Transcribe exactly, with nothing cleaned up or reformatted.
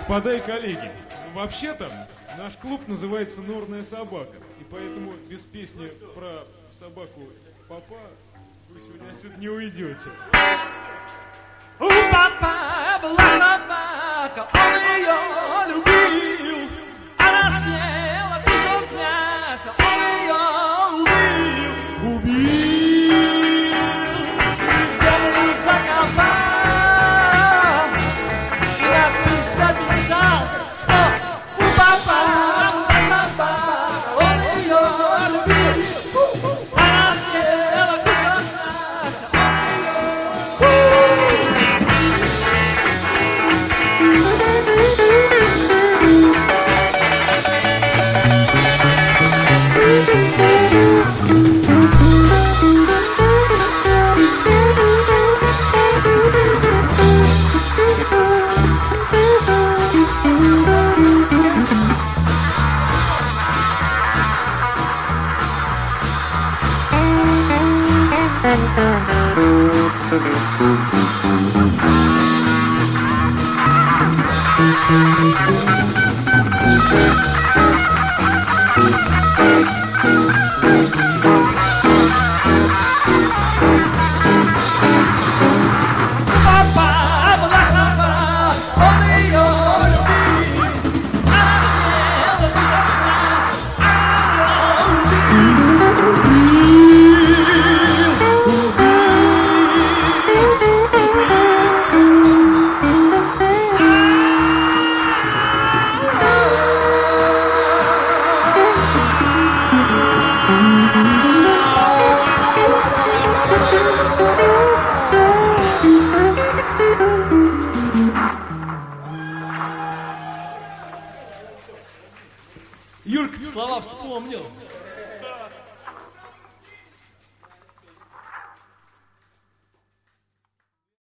Господа и коллеги, вообще-то наш клуб называется «Норная собака», и поэтому без песни про собаку Папа вы сегодня отсюда не уйдете. У папа была собака, он ее любил, она съела кусок мяса, он ее убил, убил, землю закопал, я быстро бежал, что у папа была собака, он ее любил, она съела кусок мяса, он ее Юрка слова вспомнил.